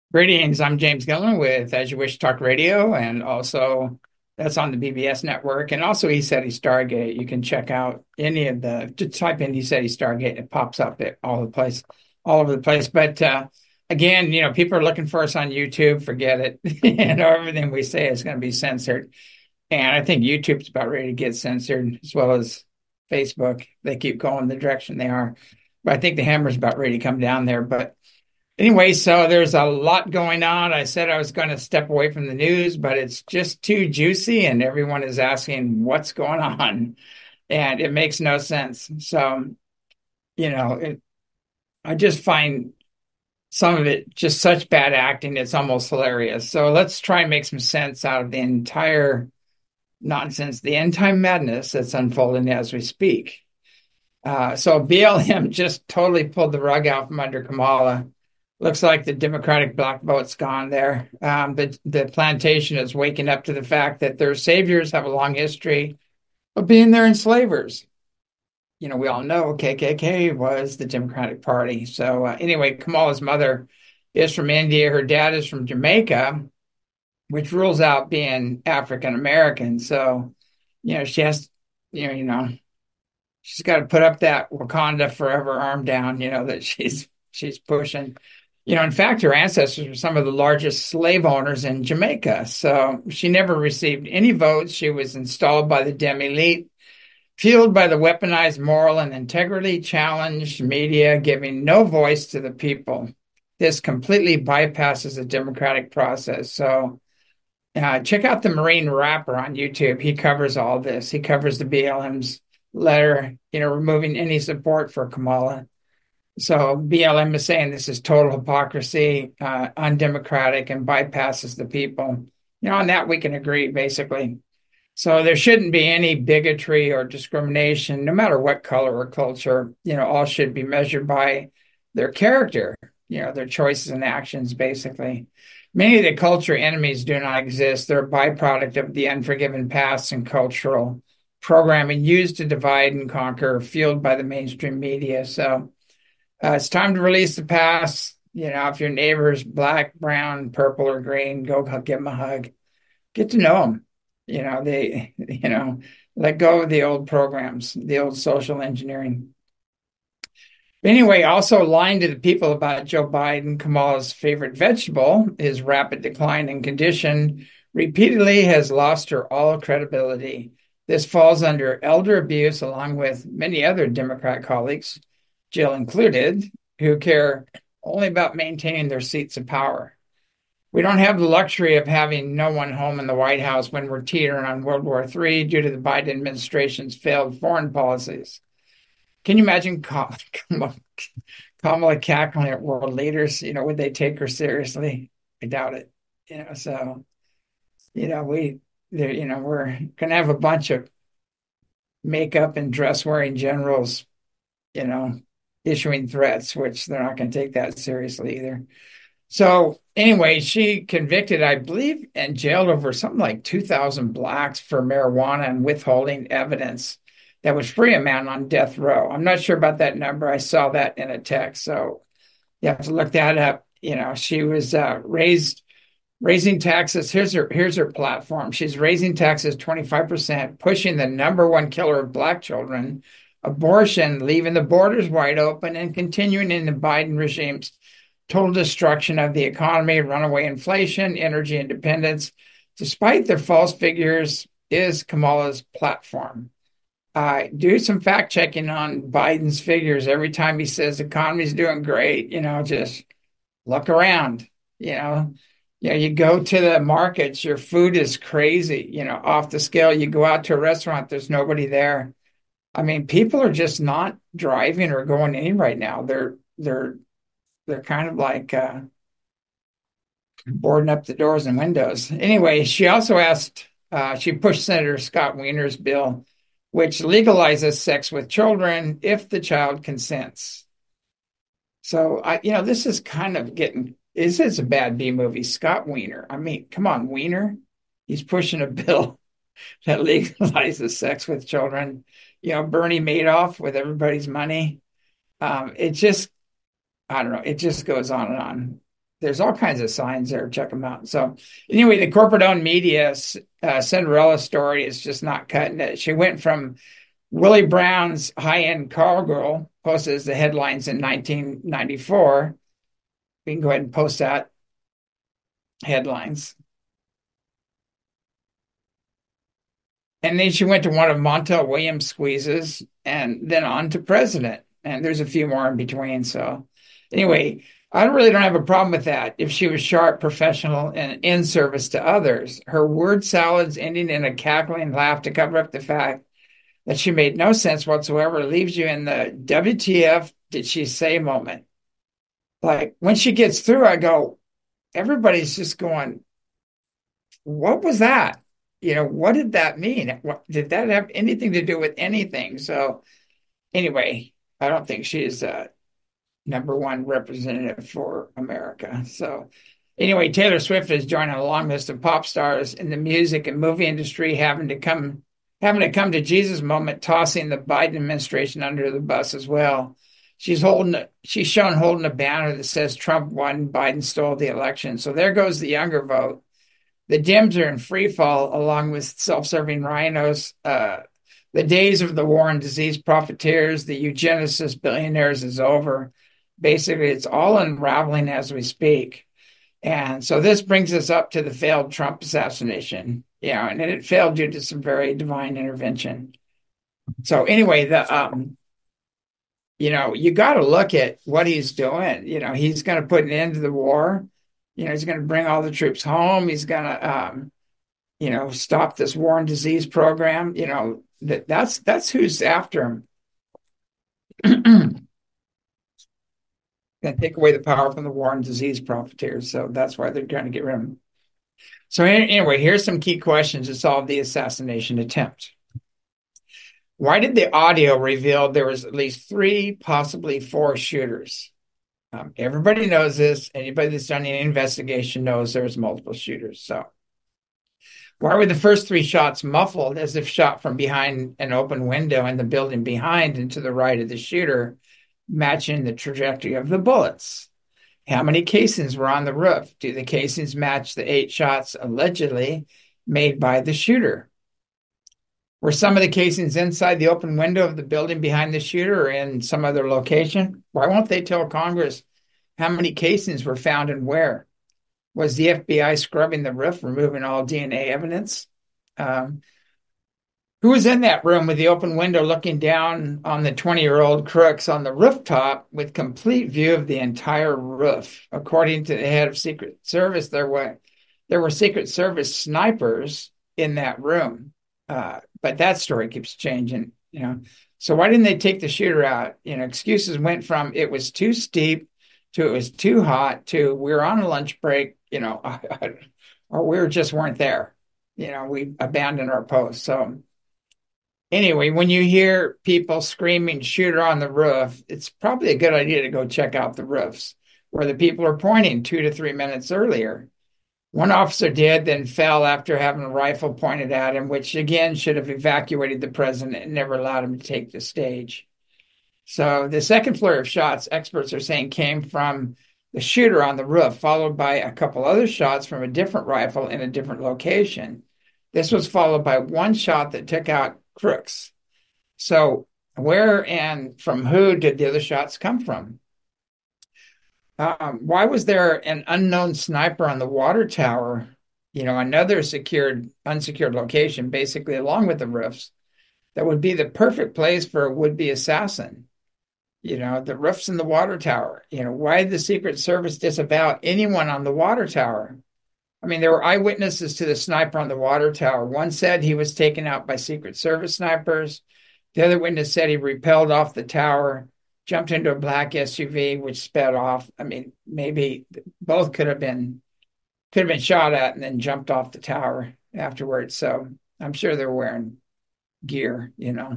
Greetings, I'm James Gillen with As You Wish Talk Radio, and also that's on the BBS network. And also He Said He Stargate. You can check out any of just type in He Said He Stargate, it pops up at all over the place. But again, people are looking for us on YouTube, forget it. Everything we say is going to be censored. And I think YouTube's about ready to get censored, as well as Facebook. They keep going the direction they are. But I think the hammer's about ready to come down there. But anyway, so there's a lot going on. I said I was going to step away from the news, but it's just too juicy, and everyone is asking what's going on, and it makes no sense. So, you know, it, I just find some of it just such bad acting, it's almost hilarious. So let's try and make some sense out of the entire nonsense, the end time madness that's unfolding as we speak. So BLM just totally pulled the rug out from under Kamala. Looks like the Democratic black vote's gone there. The plantation is waking up to the fact that their saviors have a long history of being their enslavers. We all know KKK was the Democratic Party. So anyway, Kamala's mother is from India. Her dad is from Jamaica, which rules out being African American. So, she has, she's got to put up that Wakanda forever arm down, that she's pushing. In fact, her ancestors were some of the largest slave owners in Jamaica. So she never received any votes. She was installed by the Dem elite, fueled by the weaponized moral and integrity challenged media, giving no voice to the people. This completely bypasses the democratic process. So check out the Marine Rapper on YouTube. He covers all this. He covers the BLM's letter, removing any support for Kamala. So BLM is saying this is total hypocrisy, undemocratic, and bypasses the people. On that we can agree, basically. So there shouldn't be any bigotry or discrimination, no matter what color or culture. All should be measured by their character, their choices and actions, basically. Many of the culture enemies do not exist. They're a byproduct of the unforgiven past and cultural programming used to divide and conquer, fueled by the mainstream media. So it's time to release the past. If your neighbor's black, brown, purple, or green, go give them a hug. Get to know them. Let go of the old programs, the old social engineering. Anyway, also lying to the people about Joe Biden, Kamala's favorite vegetable, his rapid decline in condition, repeatedly has lost her all credibility. This falls under elder abuse, along with many other Democrat colleagues, Jill included, who care only about maintaining their seats of power. We don't have the luxury of having no one home in the White House when we're teetering on World War III due to the Biden administration's failed foreign policies. Can you imagine Kamala cackling at world leaders? Would they take her seriously? I doubt it. So we're going to have a bunch of makeup and dress wearing generals, issuing threats, which they're not going to take that seriously either. So anyway, she convicted, I believe, and jailed over something like 2,000 blacks for marijuana and withholding evidence that would free a man on death row. I'm not sure about that number. I saw that in a text, so you have to look that up. She was raising taxes. Here's her platform. She's raising taxes 25%, pushing the number one killer of black children, abortion, leaving the borders wide open, and continuing in the Biden regime's total destruction of the economy, runaway inflation, energy independence, despite their false figures, is Kamala's platform. Do some fact checking on Biden's figures. Every time he says the economy's doing great, just look around. You go to the markets, your food is crazy, off the scale. You go out to a restaurant, there's nobody there. I mean, people are just not driving or going in right now. They're kind of like boarding up the doors and windows. Anyway, she also she pushed Senator Scott Wiener's bill, which legalizes sex with children if the child consents. So, this is kind of this is a bad B movie. Scott Wiener. I mean, come on, Wiener. He's pushing a bill that legalizes sex with children. Bernie Madoff with everybody's money. I don't know. It just goes on and on. there's all kinds of signs there. Check them out. So anyway, the corporate-owned media Cinderella story is just not cutting it. She went from Willie Brown's high-end call girl, posted as the headlines in 1994. We can go ahead and post that headlines. And then she went to one of Montel Williams' squeezes and then on to president. And there's a few more in between. So anyway, I really don't have a problem with that if she was sharp, professional, and in service to others. Her word salads ending in a cackling laugh to cover up the fact that she made no sense whatsoever leaves you in the WTF did she say moment. Like when she gets through, I go, everybody's just going, what was that? What did that mean? What, did that have anything to do with anything? So anyway, I don't think she is number one representative for America. So anyway, Taylor Swift is joining a long list of pop stars in the music and movie industry having to come to Jesus moment, tossing the Biden administration under the bus as well. She's shown holding a banner that says Trump won, Biden stole the election. So there goes the younger vote. The Dems are in free fall along with self-serving rhinos. The days of the war and disease profiteers, the eugenicist billionaires is over. Basically, it's all unraveling as we speak. And so this brings us up to the failed Trump assassination. And it failed due to some very divine intervention. So anyway, you got to look at what he's doing. He's going to put an end to the war. He's going to bring all the troops home. He's going to, stop this war and disease program. That's who's after him. Going to take away the power from the war and disease profiteers. So that's why they're trying to get rid of him. So anyway, here's some key questions to solve the assassination attempt. Why did the audio reveal there was at least 3, possibly 4 shooters? Everybody knows this. Anybody that's done any investigation knows there's multiple shooters. So why were the first 3 shots muffled as if shot from behind an open window in the building behind and to the right of the shooter, matching the trajectory of the bullets? How many casings were on the roof? Do the casings match the 8 shots allegedly made by the shooter? Were some of the casings inside the open window of the building behind the shooter or in some other location? Why won't they tell Congress how many casings were found and where? Was the FBI scrubbing the roof, removing all DNA evidence? Who was in that room with the open window looking down on the 20-year-old crooks on the rooftop with complete view of the entire roof? According to the head of Secret Service, there were Secret Service snipers in that room. But that story keeps changing, So why didn't they take the shooter out? Excuses went from it was too steep to it was too hot to we were on a lunch break, or we just weren't there. We abandoned our post. So anyway, when you hear people screaming shooter on the roof, it's probably a good idea to go check out the roofs where the people are pointing 2 to 3 minutes earlier. One officer did, then fell after having a rifle pointed at him, which again should have evacuated the president and never allowed him to take the stage. So the second flurry of shots, experts are saying, came from the shooter on the roof, followed by a couple other shots from a different rifle in a different location. This was followed by one shot that took out crooks. So where and from who did the other shots come from? Why was there an unknown sniper on the water tower, another unsecured location, basically along with the roofs, that would be the perfect place for a would-be assassin? The roofs in the water tower. Why did the Secret Service disavow anyone on the water tower? I mean, there were eyewitnesses to the sniper on the water tower. One said he was taken out by Secret Service snipers. The other witness said he rappelled off the tower, jumped into a black SUV, which sped off. I mean, maybe both could have been shot at and then jumped off the tower afterwards. So I'm sure they're wearing gear,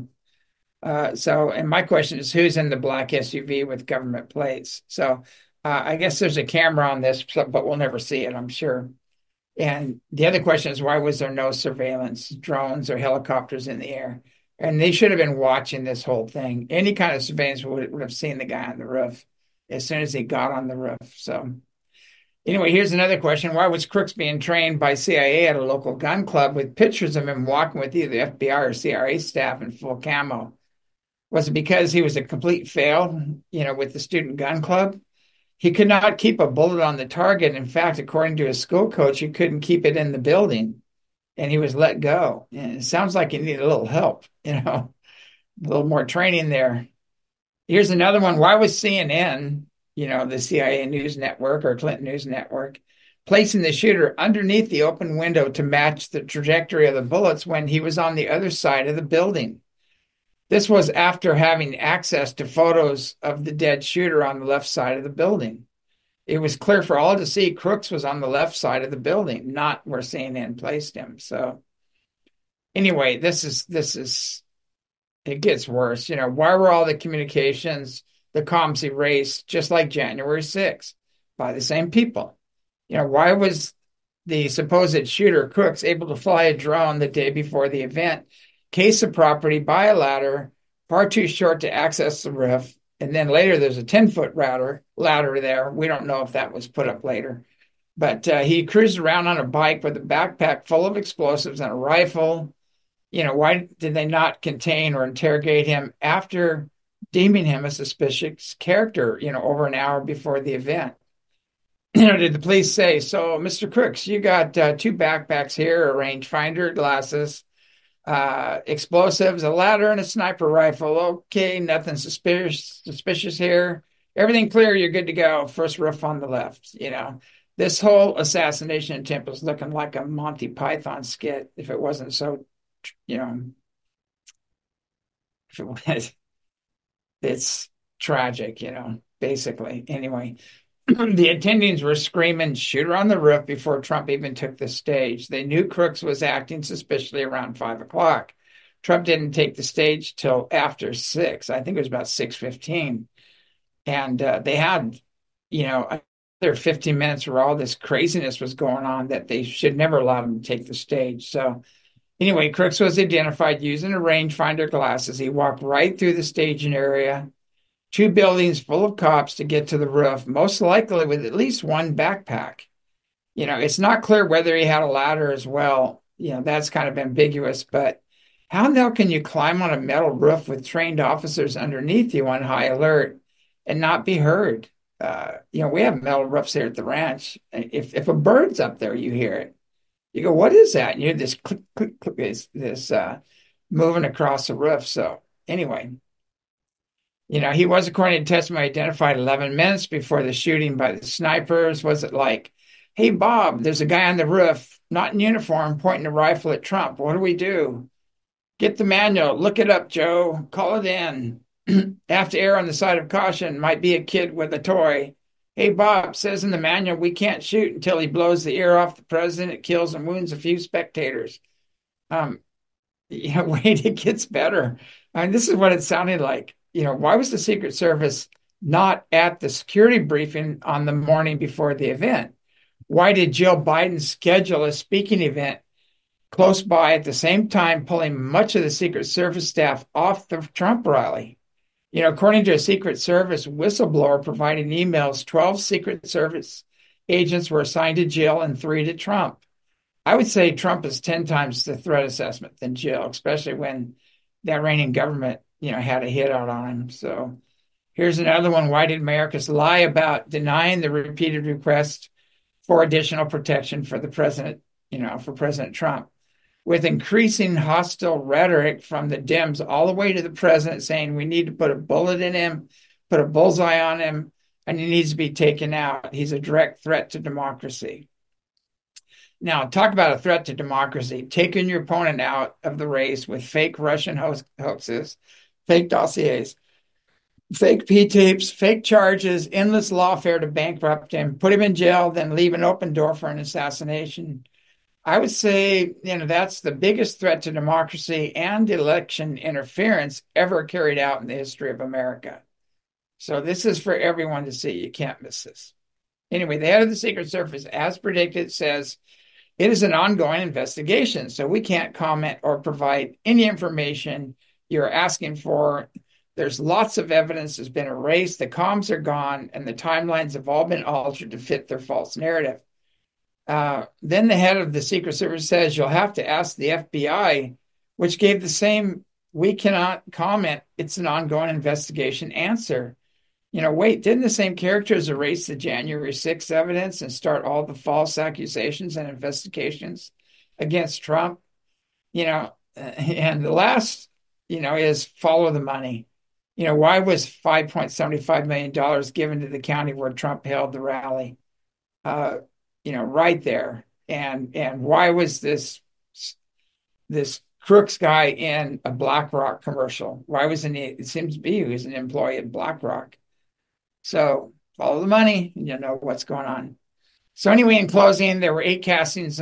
and my question is, who's in the black SUV with government plates? So I guess there's a camera on this, but we'll never see it, I'm sure. And the other question is, why was there no surveillance, drones or helicopters in the air? And they should have been watching this whole thing. Any kind of surveillance would have seen the guy on the roof as soon as he got on the roof. So Anyway, here's another question. Why was Crooks being trained by CIA at a local gun club with pictures of him walking with either FBI or CIA staff in full camo? Was it because he was a complete fail, with the student gun club? He could not keep a bullet on the target. In fact, according to his school coach, he couldn't keep it in the building and he was let go. And it sounds like he needed a little help, a little more training there. Here's another one. Why was CNN, the CIA News Network or Clinton News Network, placing the shooter underneath the open window to match the trajectory of the bullets when he was on the other side of the building? This was after having access to photos of the dead shooter on the left side of the building. It was clear for all to see Crooks was on the left side of the building, not where CNN placed him. So anyway, this is it gets worse. Why were all the communications, the comms erased, just like January 6th, by the same people? Why was the supposed shooter Crooks able to fly a drone the day before the event, case the property by a ladder, far too short to access the roof, and then later there's a 10-foot ladder there. We don't know if that was put up later. But he cruised around on a bike with a backpack full of explosives and a rifle. Why did they not contain or interrogate him after deeming him a suspicious character, over an hour before the event? Did the police say, so, Mr. Crooks, you got two backpacks here, a rangefinder, glasses, explosives, a ladder, and a sniper rifle. Okay, nothing suspicious here. Everything clear, you're good to go. First roof on the left. This whole assassination attempt was looking like a Monty Python skit if it wasn't so, if it was, it's tragic, basically. Anyway, the attendings were screaming, shooter on the roof before Trump even took the stage. They knew Crooks was acting suspiciously around 5 o'clock. Trump didn't take the stage till after 6. I think it was about 6:15. And they had, their 15 minutes where all this craziness was going on that they should never allow him to take the stage. So anyway, Crooks was identified using a rangefinder glasses. He walked right through the staging area, two buildings full of cops to get to the roof, most likely with at least one backpack. It's not clear whether he had a ladder as well. That's kind of ambiguous, but how in the hell can you climb on a metal roof with trained officers underneath you on high alert and not be heard? We have metal roofs here at the ranch. If a bird's up there, you hear it. You go, what is that? And you hear this click, click, click, this moving across the roof. So anyway, he was, according to testimony, identified 11 minutes before the shooting by the snipers. Was it like, hey, Bob, there's a guy on the roof, not in uniform, pointing a rifle at Trump. What do we do? Get the manual. Look it up, Joe. Call it in. Have to err on the side of caution. Might be a kid with a toy. Hey, Bob, says in the manual we can't shoot until he blows the ear off the president. It kills and wounds a few spectators. Wait, it gets better. This is what it sounded like. Why was the Secret Service not at the security briefing on the morning before the event? Why did Jill Biden schedule a speaking event close by at the same time, pulling much of the Secret Service staff off the Trump rally? According to a Secret Service whistleblower providing emails, 12 Secret Service agents were assigned to Jill and 3 to Trump. I would say Trump is 10 times the threat assessment than Jill, especially when the Iranian government, had a hit out on him. So here's another one. Why did Mayorkas lie about denying the repeated request for additional protection for the president, for President Trump? With increasing hostile rhetoric from the Dems all the way to the president saying we need to put a bullet in him, put a bullseye on him, and he needs to be taken out. He's a direct threat to democracy. Now, talk about a threat to democracy. Taking your opponent out of the race with fake Russian hoaxes, fake dossiers, fake P-tapes, fake charges, endless lawfare to bankrupt him, put him in jail, then leave an open door for an assassination. I would say, that's the biggest threat to democracy and election interference ever carried out in the history of America. So this is for everyone to see. You can't miss this. Anyway, the head of the Secret Service, as predicted, says it is an ongoing investigation, so we can't comment or provide any information you're asking for. There's lots of evidence has been erased. The comms are gone, and the timelines have all been altered to fit their false narrative. Then the head of the Secret Service says you'll have to ask the FBI, which gave the same "we cannot comment, it's an ongoing investigation" answer. Wait, didn't the same characters erase the January 6th evidence and start all the false accusations and investigations against Trump? And the last, is follow the money. Why was $5.75 million given to the county where Trump held the rally? Right there. And why was this Crooks guy in a BlackRock commercial? Why wasn't he? It seems to be he was an employee at BlackRock. So follow the money, and you know what's going on. So anyway, in closing, there were 8 castings.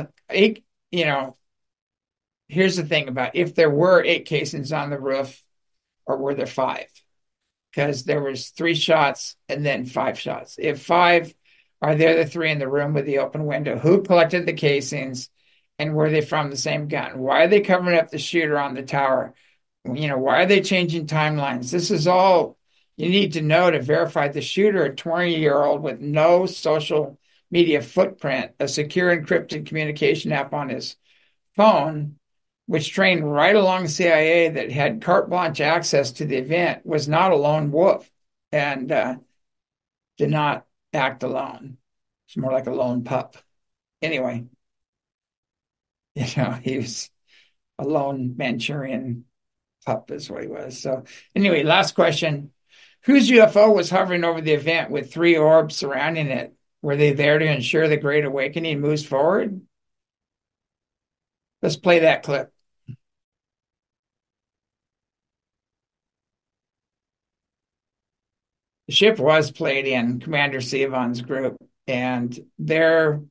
Here's the thing about if there were 8 casings on the roof, or were there 5? Because there was 3 shots and then 5 shots. If 5, are there the 3 in the room with the open window? Who collected the casings, and were they from the same gun? Why are they covering up the shooter on the tower? Why are they changing timelines? This is all you need to know to verify the shooter, a 20-year-old with no social media footprint, a secure encrypted communication app on his phone, which trained right along CIA that had carte blanche access to the event, was not a lone wolf and did not act alone. It's more like a lone pup. Anyway, he was a lone Manchurian pup is what he was. So anyway, last question. Whose UFO was hovering over the event with 3 orbs surrounding it? Were they there to ensure the Great Awakening moves forward? Let's play that clip. The ship was Palladian, Commander Sivan's group, and they're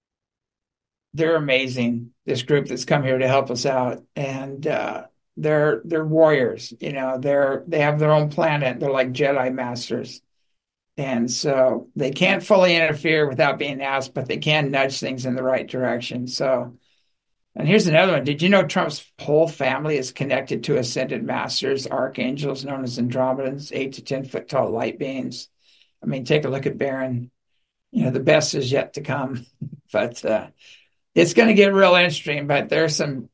amazing. This group that's come here to help us out, and they're warriors. They have their own planet. They're like Jedi masters, and so they can't fully interfere without being asked, but they can nudge things in the right direction. So, and here's another one. Did you know Trump's whole family is connected to ascended masters, archangels known as Andromedans, 8 to 10 foot tall light beings? I mean, take a look at Barron. The best is yet to come, but it's going to get real interesting. But there's some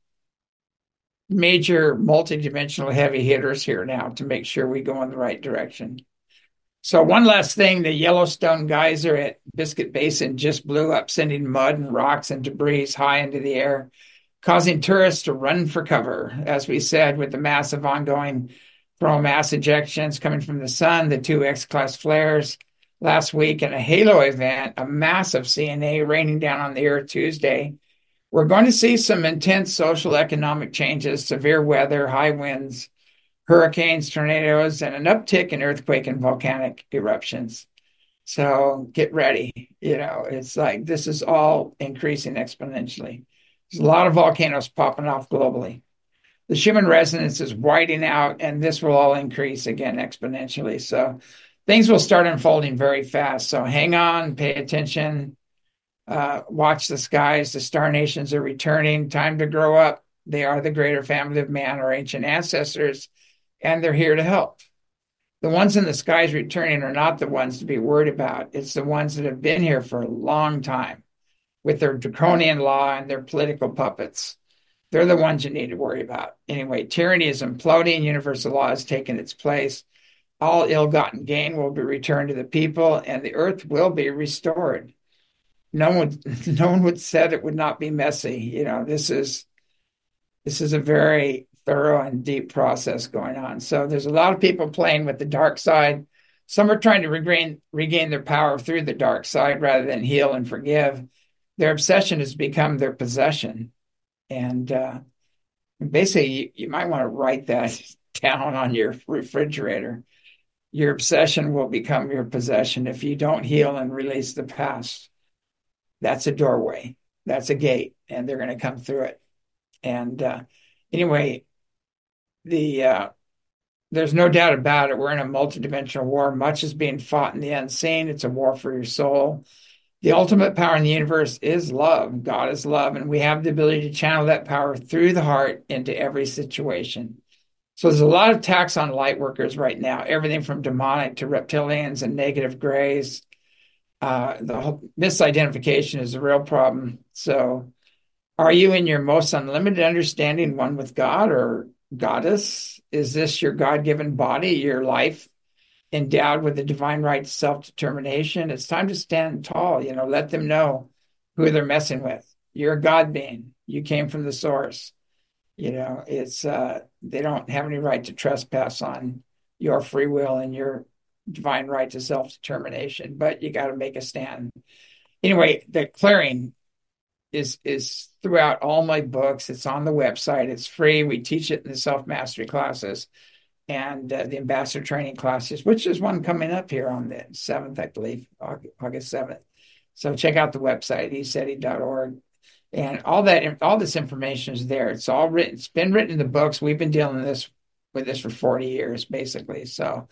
major multidimensional heavy hitters here now to make sure we go in the right direction. So one last thing, the Yellowstone geyser at Biscuit Basin just blew up, sending mud and rocks and debris high into the air, causing tourists to run for cover. As we said, with the massive ongoing thermal mass ejections coming from the sun, the 2 X-class flares last week, and a halo event, a massive CNA raining down on the Earth Tuesday, we're going to see some intense social economic changes, severe weather, high winds, hurricanes, tornadoes, and an uptick in earthquake and volcanic eruptions. So get ready. It's like this is all increasing exponentially. There's a lot of volcanoes popping off globally. The Schumann resonance is widening out, and this will all increase again exponentially. So things will start unfolding very fast. So hang on, pay attention, watch the skies. The star nations are returning. Time to grow up. They are the greater family of man, our ancient ancestors, and they're here to help. The ones in the skies returning are not the ones to be worried about. It's the ones that have been here for a long time with their draconian law and their political puppets. They're the ones you need to worry about. Anyway, tyranny is imploding. Universal law has taken its place. All ill-gotten gain will be returned to the people, and the earth will be restored. No one would said it would not be messy. This is a very thorough and deep process going on. So there's a lot of people playing with the dark side. Some are trying to regain their power through the dark side rather than heal and forgive. Their obsession has become their possession. And basically, you might want to write that down on your refrigerator. Your obsession will become your possession if you don't heal and release the past. That's a doorway. That's a gate, and they're going to come through it. And anyway, there's no doubt about it. We're in a multidimensional war. Much is being fought in the unseen. It's a war for your soul. The ultimate power in the universe is love. God is love, and we have the ability to channel that power through the heart into every situation. So there's a lot of attacks on light workers right now, everything from demonic to reptilians and negative grays. The whole misidentification is a real problem. So are you in your most unlimited understanding one with God or goddess? Is this your God-given body, your life endowed with the divine right to self-determination? It's time to stand tall, let them know who they're messing with. You're a God being. You came from the source. It's they don't have any right to trespass on your free will and your divine right to self-determination, but you got to make a stand. Anyway, the clearing is throughout all my books. It's on the website. It's free. We teach it in the self-mastery classes and the ambassador training classes, which is one coming up here on the 7th, I believe, August 7th. So check out the website, eseti.org. And all this information is there. It's all written. It's been written in the books. We've been dealing with this for 40 years, basically. So,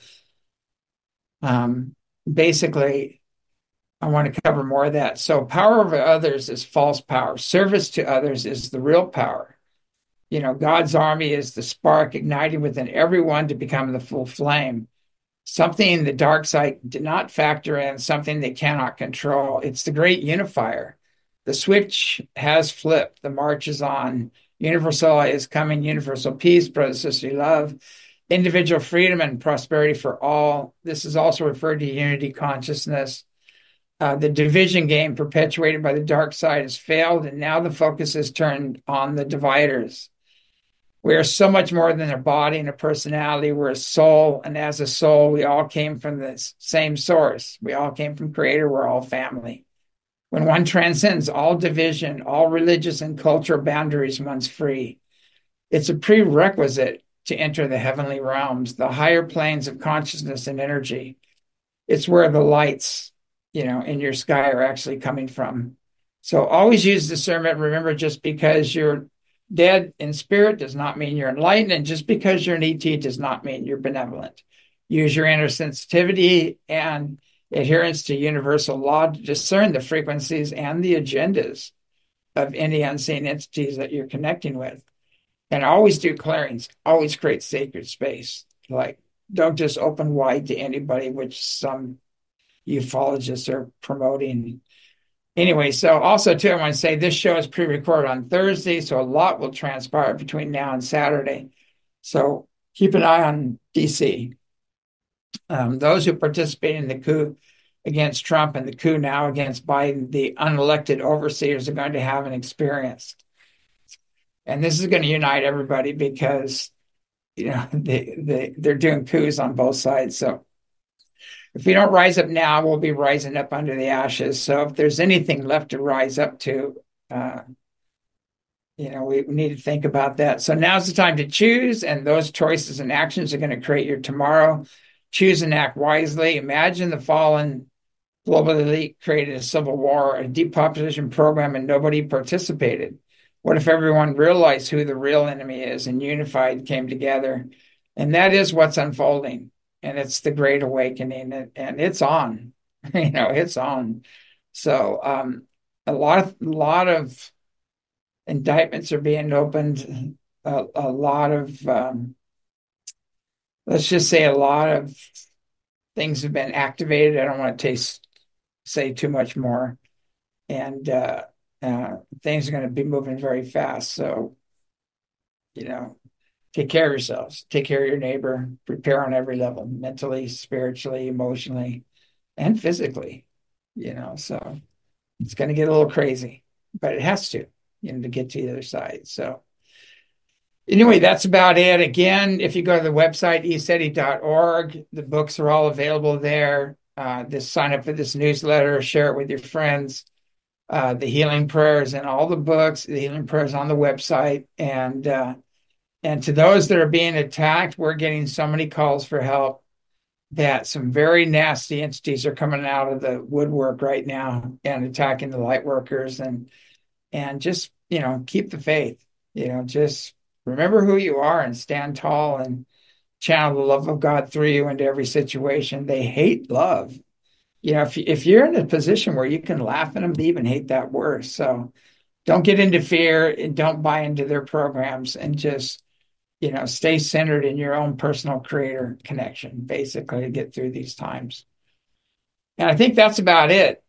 basically, I want to cover more of that. So, power over others is false power. Service to others is the real power. God's army is the spark igniting within everyone to become the full flame. Something the dark side did not factor in, something they cannot control. It's the great unifier. The switch has flipped. The march is on. Universal is coming. Universal peace, brothers, sisters, love, individual freedom and prosperity for all. This is also referred to unity consciousness. The division game perpetuated by the dark side has failed, and now the focus is turned on the dividers. We are so much more than a body and a personality. We're a soul, and as a soul, we all came from the same source. We all came from Creator. We're all family. When one transcends all division, all religious and cultural boundaries, one's free. It's a prerequisite to enter the heavenly realms, the higher planes of consciousness and energy. It's where the lights, in your sky are actually coming from. So always use discernment. Remember, just because you're dead in spirit does not mean you're enlightened, and just because you're an ET does not mean you're benevolent. Use your inner sensitivity and adherence to universal law to discern the frequencies and the agendas of any unseen entities that you're connecting with. And always do clearings, always create sacred space. Like, don't just open wide to anybody, which some ufologists are promoting. Anyway, so also too, I want to say this show is pre-recorded on Thursday, so a lot will transpire between now and Saturday. So keep an eye on DC. Those who participate in the coup against Trump and the coup now against Biden, the unelected overseers are going to have an experience. And this is going to unite everybody because, they're doing coups on both sides. So if we don't rise up now, we'll be rising up under the ashes. So if there's anything left to rise up to, we need to think about that. So now's the time to choose, and those choices and actions are going to create your tomorrow. Choose and act wisely. Imagine the fallen global elite created a civil war, a depopulation program, and nobody participated. What if everyone realized who the real enemy is and unified, came together? And that is what's unfolding. And it's the Great Awakening, and it's on. It's on. So a lot of indictments are being opened. A lot of let's just say a lot of things have been activated. I don't want to say too much more, and things are going to be moving very fast. So, take care of yourselves, take care of your neighbor, prepare on every level, mentally, spiritually, emotionally, and physically. So it's going to get a little crazy, but it has to, to get to the other side. So anyway, that's about it. Again, if you go to the website, eseti.org, the books are all available there. Just sign up for this newsletter, share it with your friends. The healing prayers and all the books, the healing prayers on the website. And to those that are being attacked, we're getting so many calls for help that some very nasty entities are coming out of the woodwork right now and attacking the light workers. And just, keep the faith, just remember who you are and stand tall and channel the love of God through you into every situation. They hate love. If you're in a position where you can laugh at them, they even hate that worse. So don't get into fear and don't buy into their programs, and just, stay centered in your own personal creator connection, basically, to get through these times. And I think that's about it.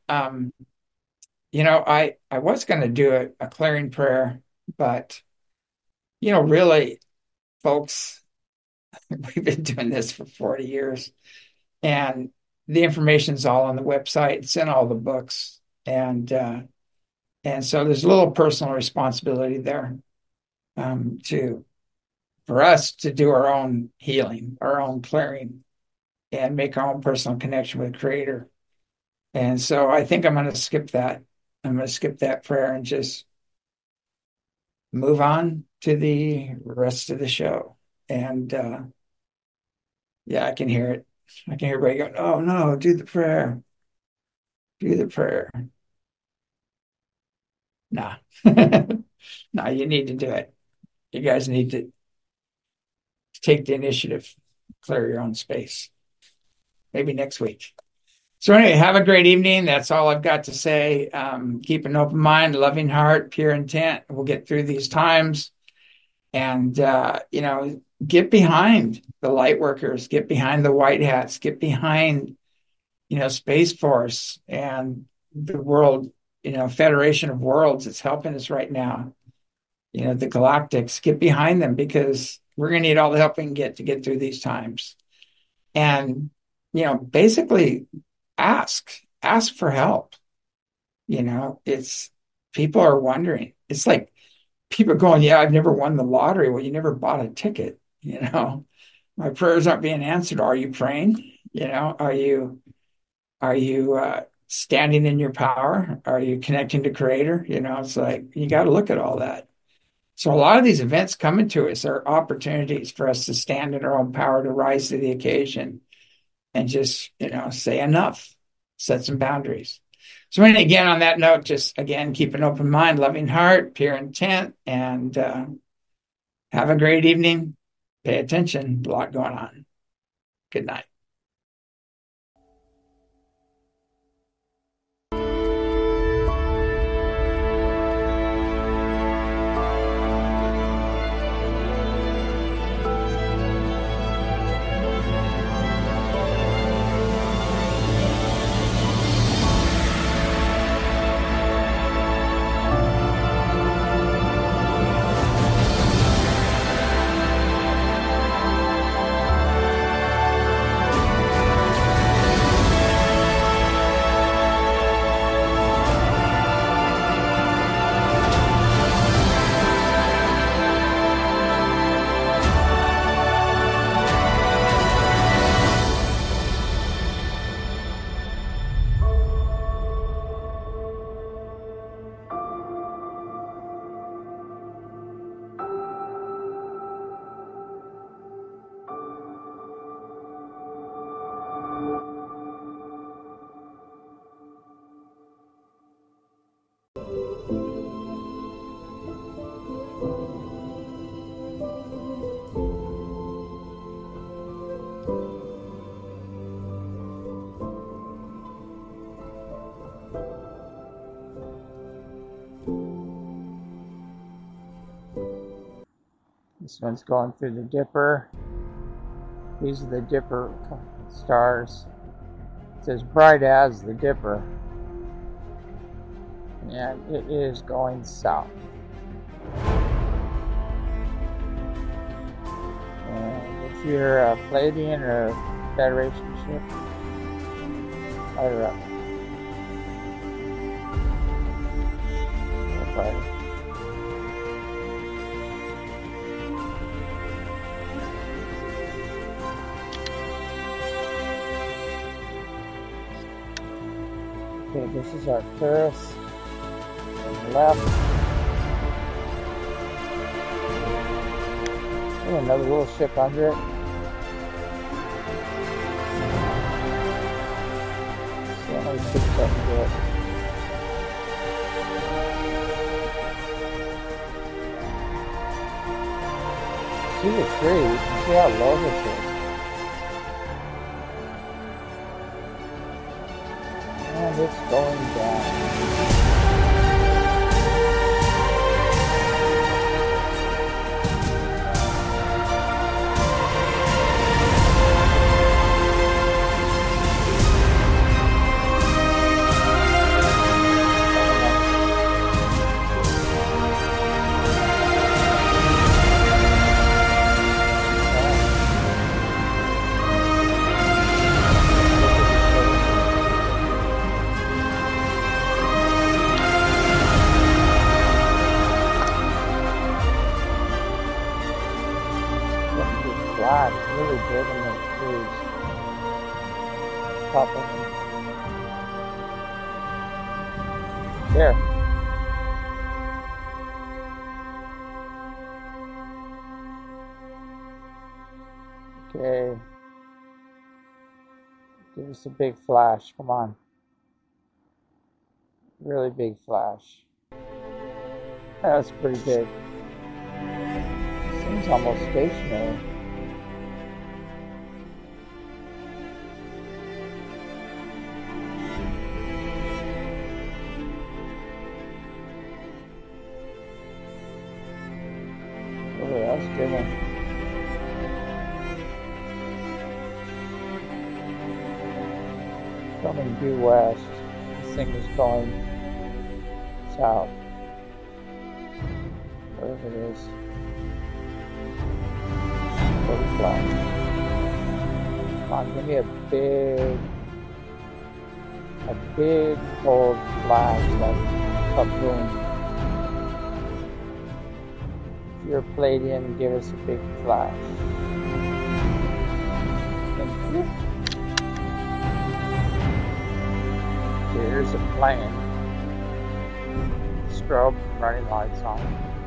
I was going to do a clearing prayer, but, really, folks, we've been doing this for 40 years, and the information's all on the website. It's in all the books. And so there's a little personal responsibility there, for us to do our own healing, our own clearing, and make our own personal connection with the Creator. And so I think I'm going to skip that. I'm going to skip that prayer and just move on to the rest of the show. And yeah, I can hear it. I can hear everybody going, "Oh no, do the prayer. Do the prayer." Nah. No, you need to do it. You guys need to take the initiative, clear your own space. Maybe next week. So anyway, have a great evening. That's all I've got to say. Keep an open mind, loving heart, pure intent. We'll get through these times. And, get behind the light workers, get behind the white hats, get behind, Space Force and the world, Federation of Worlds that's helping us right now. The Galactics, get behind them, because we're going to need all the help we can get to get through these times. And, basically ask for help. It's people are wondering. It's like people are going, "Yeah, I've never won the lottery." Well, you never bought a ticket. My prayers aren't being answered. Are you praying? Are you standing in your power? Are you connecting to Creator? It's like you got to look at all that. So a lot of these events coming to us are opportunities for us to stand in our own power, to rise to the occasion, and just, say enough, set some boundaries. So again, on that note, just again, keep an open mind, loving heart, pure intent, and have a great evening. Pay attention. A lot going on. Good night. This one's going through the Dipper. These are the Dipper stars. It's as bright as the Dipper. And it is going south. And if you're a Palladian or Federation ship, light her up. Okay. Okay, this is Arcturus on the left. And another little ship under it. See how many ships I can get. See the tree, you can see how low this is. And it's going down. black, really big in those trees. Top of them. There. Okay. Give us a big flash. Come on. Really big flash. That's pretty big. Seems almost stationary. Oh, that's a good one. Coming due west. This thing is going south. Wherever it is. Pretty flat. Come on, give me a big cold flash like a boom. If you're Palladian, give us a big flash. Thank you. Here's a plane. Strobe, running lights on.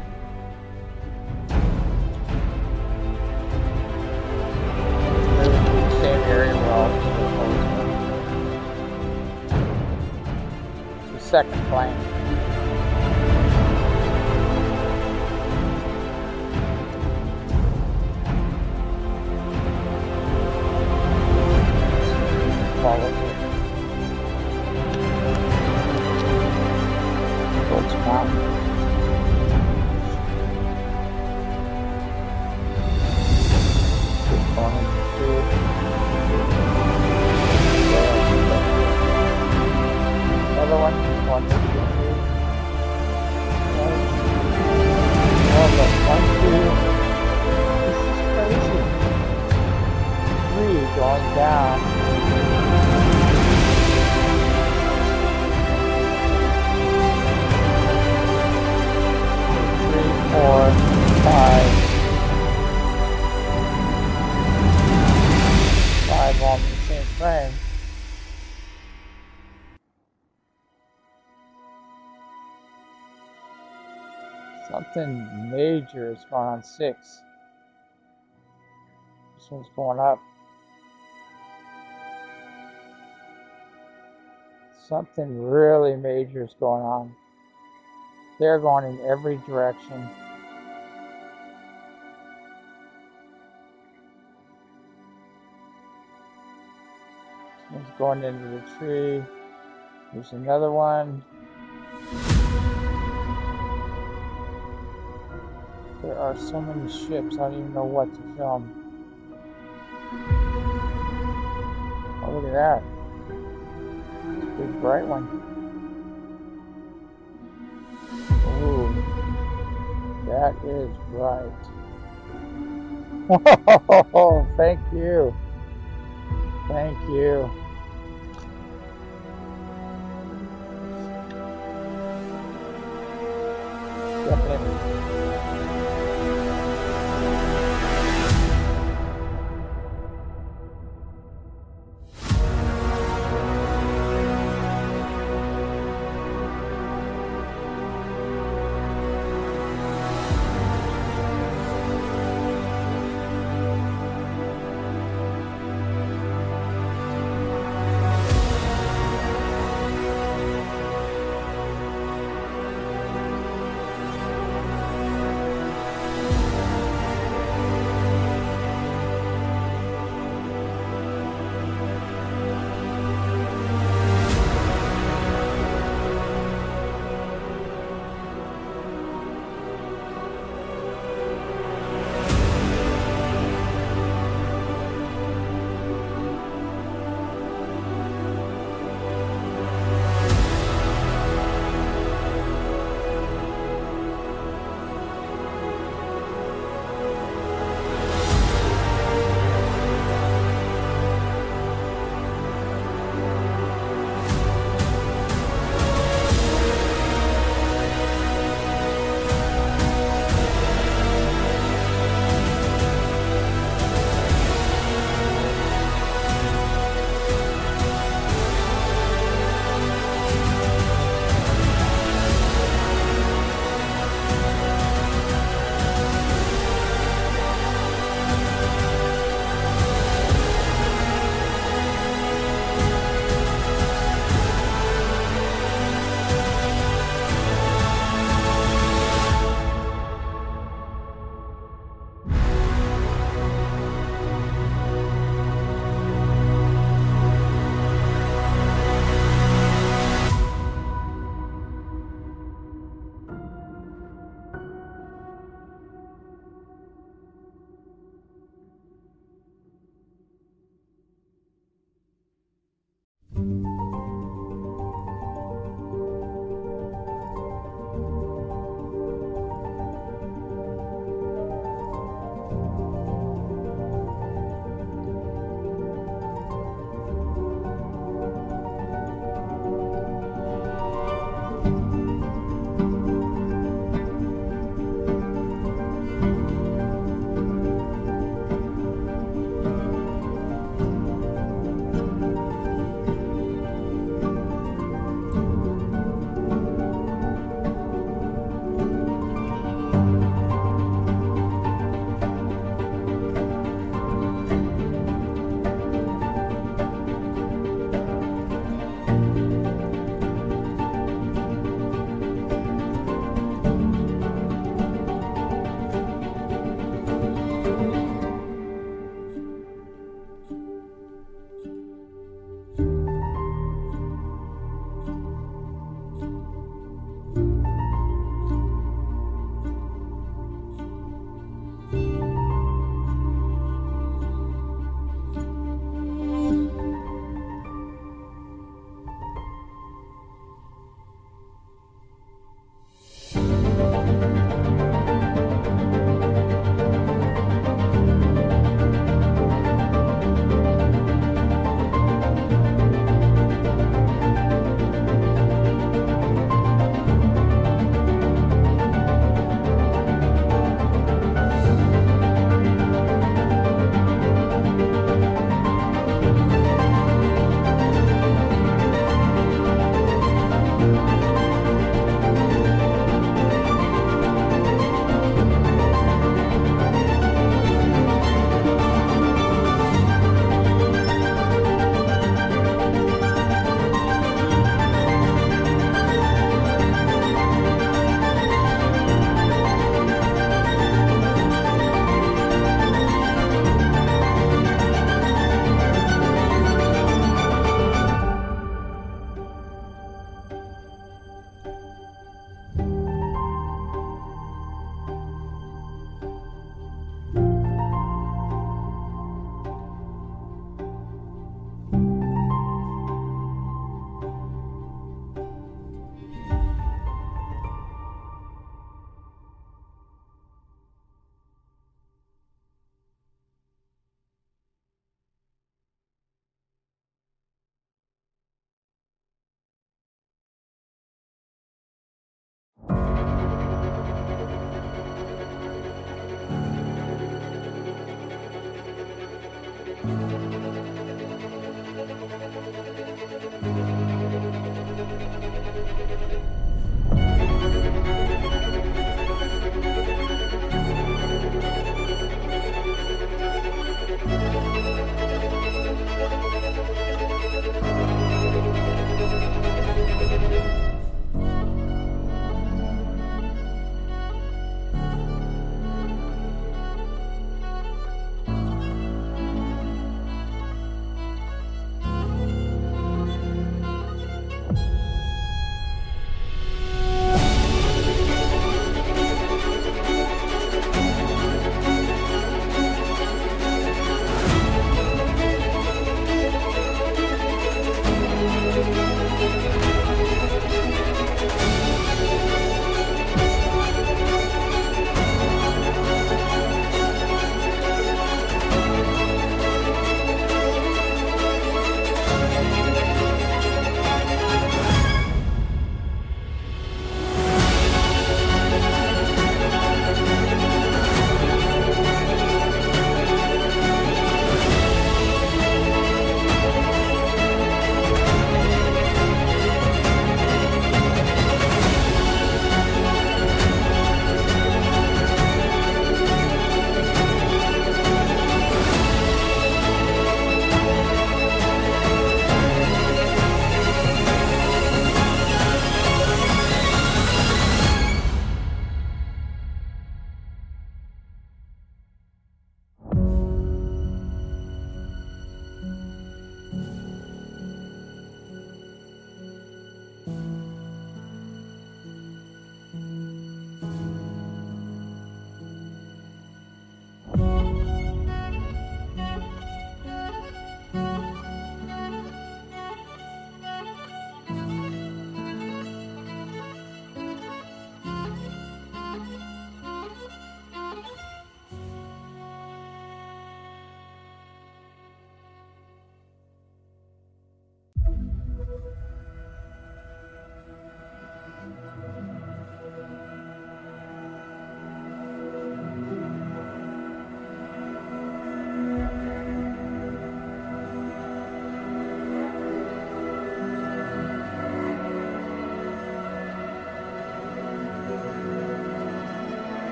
Moving to the same area we're all supposed to. The second plane. Follow it. Towards the mountain. Keep going through it. Another one. One, two, three. Oh, that's 1, 2. This is crazy. 3 going down. 4, 5. 5 all in the same frame. Something major is going on 6. This one's going up. Something really major is going on. They're going in every direction. One's going into the tree. There's another one. There are so many ships, I don't even know what to film. Oh, look at that. It's a big bright one. Ooh, that is bright. Oh, thank you. Thank you. Definitely.